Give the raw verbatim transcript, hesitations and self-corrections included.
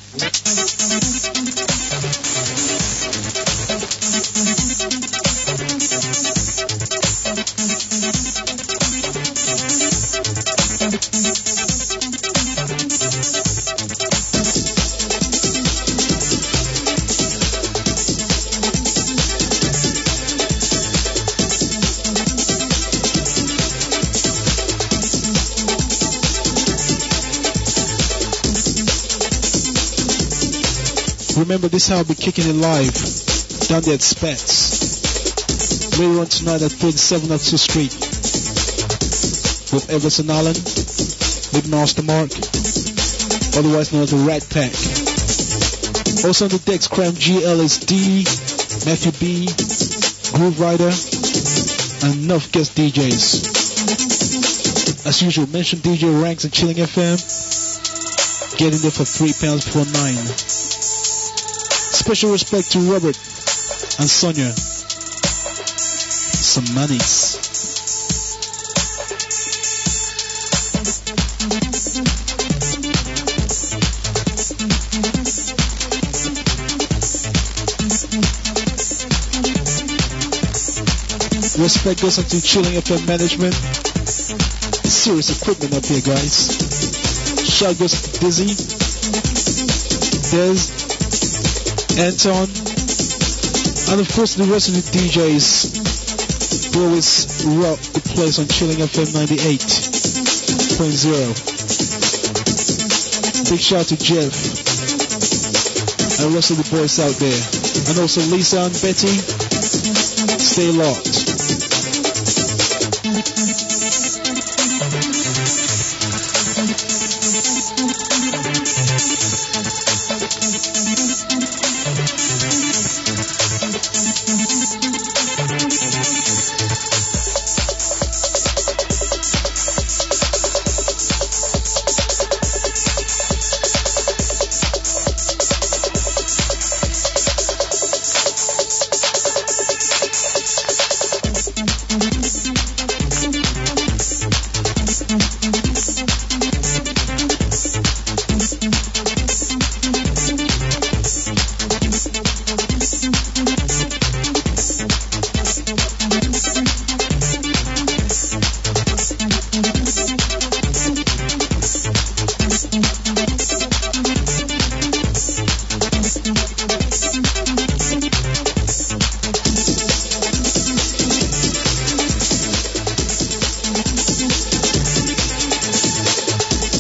Remember, this how I'll be kicking it live down there at Spats. Later on tonight at thirty-seven Oxford Street with Everson Allen, Big Master Mark, otherwise known as the Rat Pack. Also on the decks, Cram G, L S D, Matthew B, Groove Rider, and enough guest D Js. As usual, mention D J Ranks and Chilling F M. Get in there for three pounds before nine. Special respect to Robert and Sonia. Some monies. Respect goes into Chilling F M management. Serious equipment up here, guys. Shout goes to Dizzy, Des, Anton, and of course the rest of the D Js who always rock the place on Chilling F M ninety-eight point zero. Big shout to Jeff and the rest of the boys out there, and also Lisa and Betty. Stay locked.